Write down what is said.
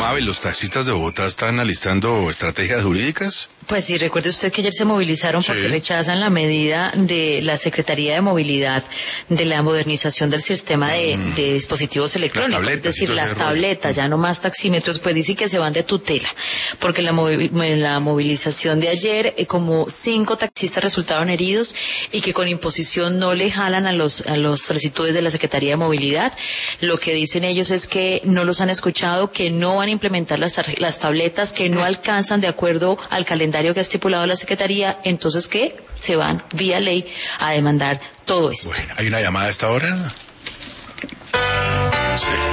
Mabel, ¿los taxistas de Bogotá están alistando estrategias jurídicas? Pues sí, recuerde usted que ayer se movilizaron porque rechazan la medida de la Secretaría de Movilidad de la modernización del sistema de dispositivos electrónicos, tabletas, es decir, las tabletas, ya no más taxímetros, pues dicen que se van de tutela, porque la movilización de ayer, como 5 taxistas resultaron heridos y que con imposición no le jalan a los solicitudes de la Secretaría de Movilidad. Lo que dicen ellos es que no los han escuchado, que no van a implementar las tabletas, que no alcanzan de acuerdo al calendario que ha estipulado la Secretaría, entonces que se van vía ley a demandar todo esto. Bueno, ¿hay una llamada a esta hora? Sí.